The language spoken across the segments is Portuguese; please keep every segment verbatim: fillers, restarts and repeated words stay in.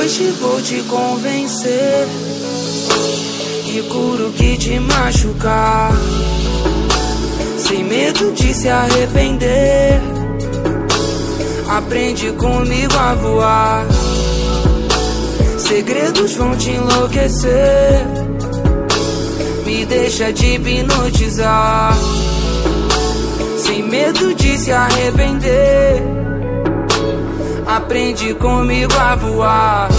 hoje vou te convencer e curo que te machucar, sem medo de se arrepender. Aprende comigo a voar, segredos vão te enlouquecer. Me deixa te hipnotizar, sem medo de se arrepender. Aprende comigo a voar,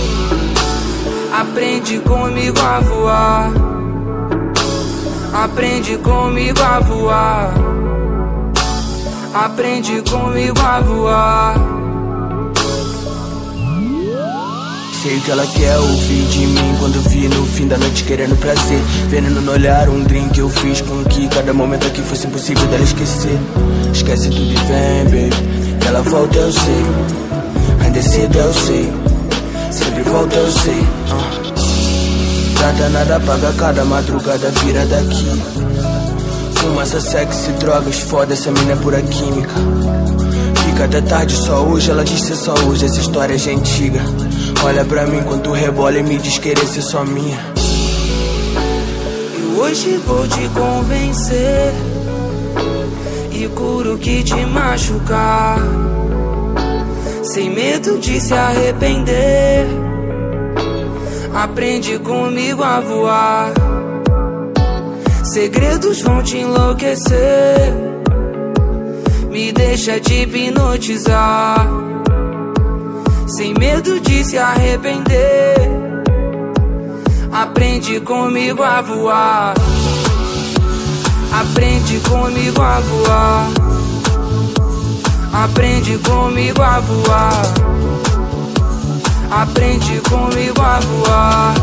aprende comigo a voar, aprende comigo a voar, aprende comigo a voar. Sei o que ela quer ouvir de mim quando vi no fim da noite querendo prazer. Veneno no olhar, um drink eu fiz com que cada momento aqui fosse impossível dela esquecer. Esquece tudo e vem, baby, ela volta eu sei, ainda cedo eu sei, sempre volta eu sei. uh. Nada, nada paga cada madrugada vira daqui. Fumaça, sexo e drogas, foda essa mina é pura química. Fica até tarde só hoje, ela diz ser só hoje, essa história já é antiga. Olha pra mim quando rebola e me diz querer ser só minha. E hoje vou te convencer e curo que te machucar, sem medo de se arrepender. Aprende comigo a voar, segredos vão te enlouquecer. Me deixa te hipnotizar, sem medo de se arrepender. Aprende comigo a voar, aprende comigo a voar, aprende comigo a voar, aprende comigo a voar.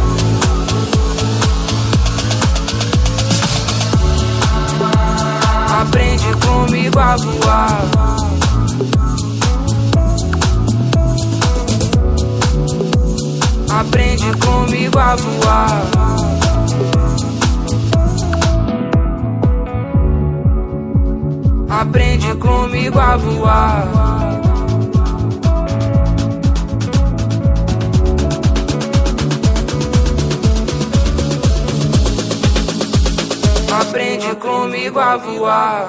Aprende comigo a voar, aprende comigo a voar, aprende comigo a voar. Aprende comigo a voar.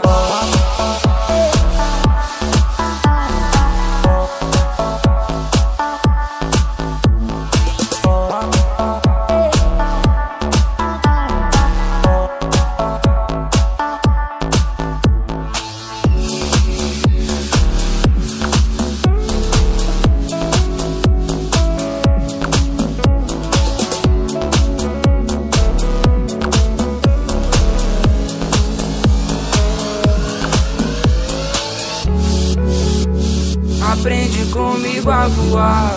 Aprende comigo a voar,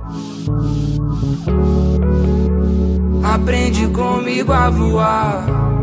aprende comigo a voar.